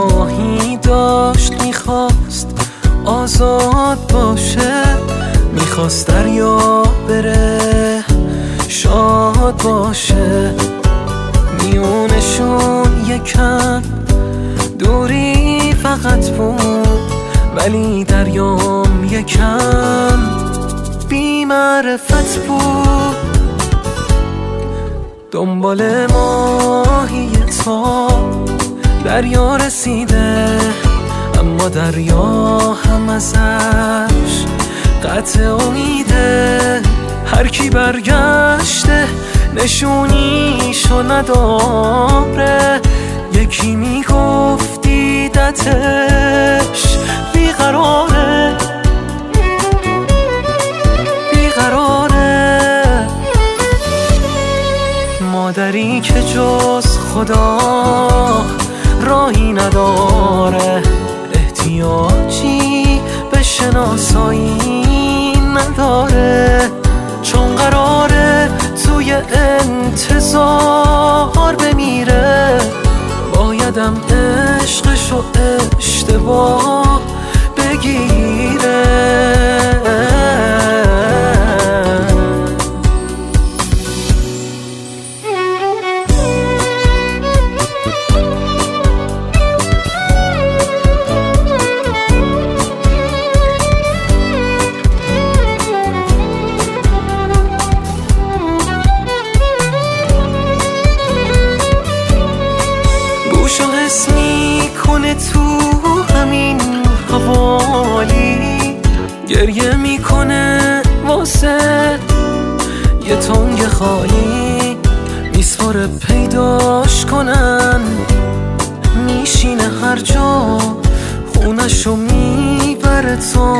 آهی داشت، میخواست آزاد باشه، میخواست دریا بره شاد باشه. میونشون یکم دوری فقط بود، ولی دریام یکم بی معرفت بود. دنبال ماهی تا دریا رسیده، اما دریا هم ازش قطع امیده. هر کی برگشته نشونیشو نداره، یکی میگفت دیدتش بیقراره بیقراره. مادری که جز خدا راهی نداره، احتیاجی به شناسایی نداره، چون قراره توی انتظار بمیره. بایدم عشقشو اشتباه بگیره. گوشو حس میکنه تو همین حوالی، گریه میکنه واسه یه تنگ خالی. میسپاره پیداش کنن، میشینه هر جا، خونشو میبره تا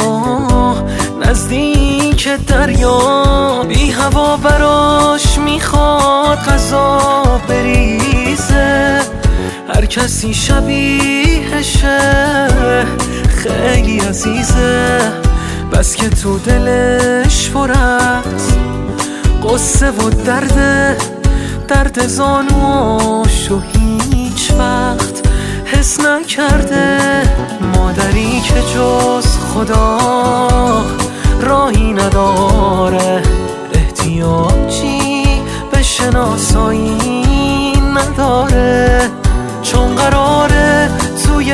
نزدیک دریا. بی هوا براش میخواد غذا بریزه، هر کسی شبیهشه خیلی عزیزه، بس که تو دلش پر از قصه و درد زانواشو هیچ وقت حس نکرده. مادری که جز خدا راهی نداره، احتیاجی به شناسایی نداره، چون قراره توی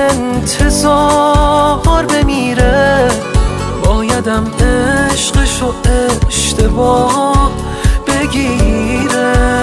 انتظار بمیره. بایدم عشقشو اشتباه بگیره.